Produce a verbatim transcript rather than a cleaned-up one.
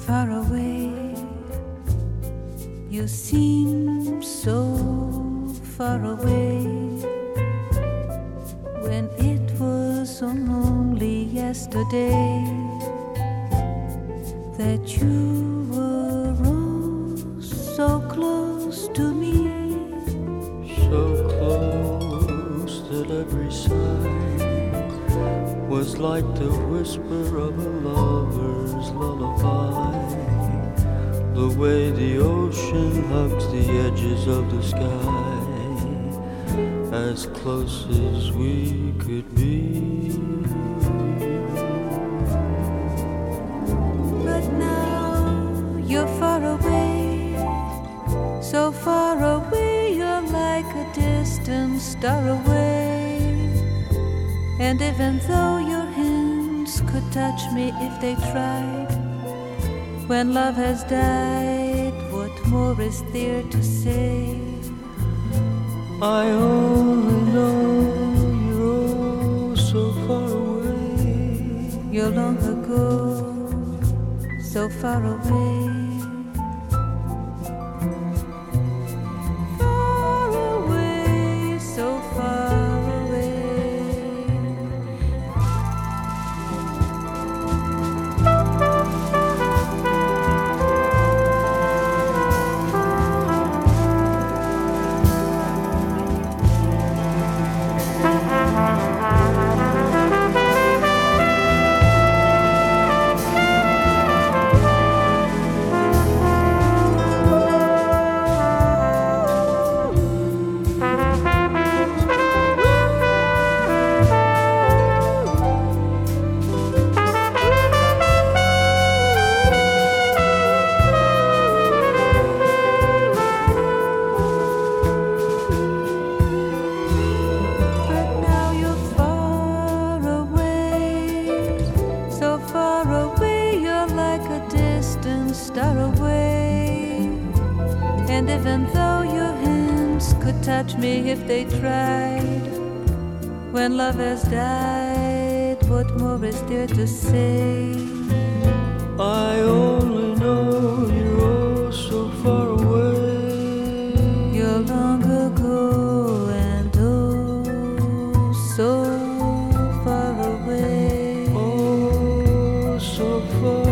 far away. You seem so far away when it was only yesterday that you were oh so close to me. So close that every sigh was like the whisper of a lover's lullaby. The way the ocean hugs the edges of the sky, as close as we could be. But now you're far away, so far away, you're like a distant star away. And even though your hands could touch me if they tried, when love has died, what more is there to say? I only know you're oh so far away. You're long ago, so far away. Far away, so far away. Star away. And even though your hands could touch me if they tried, when love has died, what more is there to say? I only know you're oh so far away. You're long ago and oh so far away. Oh, so far